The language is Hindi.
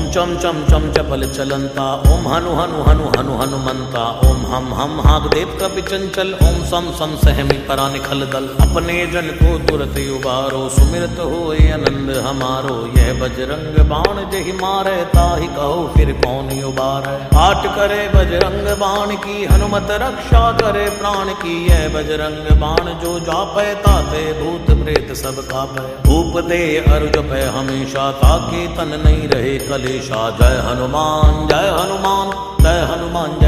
चम चम चम चपल चलंता, ओम हनु हनु हनु हनु हनुमंता, ओम हम हाग देव कपि चंचल, ओम सम सम सहमी परा निखल दल। अपने जन को तुरत उबारो, सुमिरत होए आनंद हमारो। यह बजरंग बाण जहि मारे, ताहि कहो फिर कौन उबारे। पाठ करे बजरंग बाण की, हनुमत रक्षा करे प्राण की। यह बजरंग बाण जो जापै, ताते भूत प्रेत सब कापै। धूप दे अरु जपै हमेशा, ताके तन नहीं रहे कलेशा। जय हनुमान जय हनुमान जय हनुमान जय।